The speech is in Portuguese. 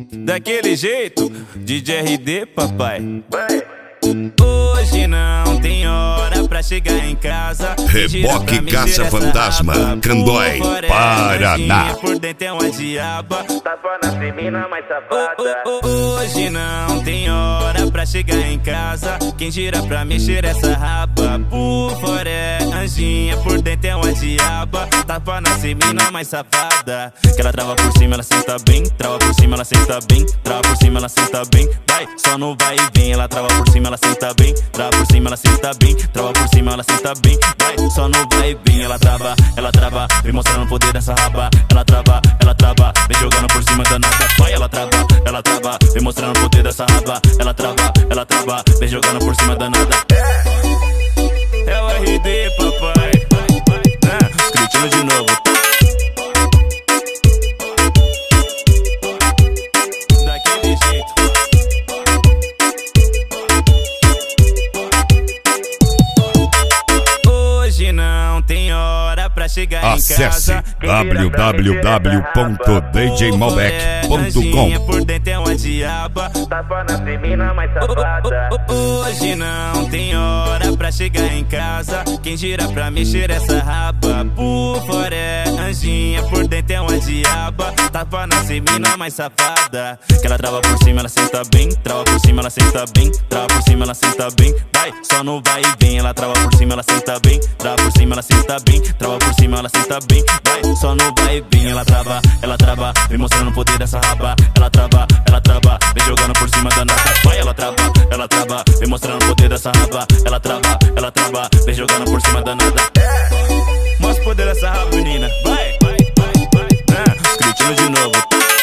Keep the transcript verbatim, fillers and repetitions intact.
Daquele jeito, D J R D, papai. Hoje não tem hora pra chegar em casa. Reboque Caça Fantasma, Candói, Paraná. Por dentro é uma diaba, tapa na femina mais safada. Hoje não tem hora pra chegar em casa. Quem gira pra mexer essa raba, por fora é anjinha, por dentro é uma diaba, tapa na femina mais safada. Que ela trava por cima, ela senta bem. Trava por cima, ela senta bem. Trava por cima, ela senta bem. Vai, só no vai e vem. Ela trava por cima, ela senta bem. Trava por cima, ela senta bem. Trava por cima, ela senta bem. Vai, só no vai e vem. Ela trava, ela trava, vem mostrando o poder dessa raba. Ela trava, ela trava, vem jogando por cima da nada. Vai, ela trava, ela trava, vem mostrando o poder dessa raba. Ela trava, ela trava, vem jogando por cima da nada. É o R D, papai. Ah, escritando de novo. Daquele jeito. Hoje não tem hora pra chegar Acesse em casa. w w w ponto d j malbec ponto com. Por dentro é uma diaba, tapa na femina mais safada. Hoje não tem hora pra chegar em casa. Quem gira pra mexer essa raba, por fora é anjinha, por dentro é uma diaba, tapa na femina mais safada. Que ela trava por cima, ela senta bem. Trava por cima, ela senta bem. Trava por cima, ela senta bem. Vai, só no vai e vem. Ela trava por cima, ela senta bem. Trava por cima, ela senta bem. Trava por cima, ela senta bem. Vai, só no vai e vem. Ela trava, ela trava, vem mostrando o poder dessa raba. Ela trava, ela trava, vem jogando por cima da nada. Vai, ela trava, ela trava, vem mostrando o poder dessa raba. Ela trava, ela trava, vem jogando por cima da nada. Mostra o poder dessa raba, menina. Vai, vai, vai, vai. Ah, escritando de novo.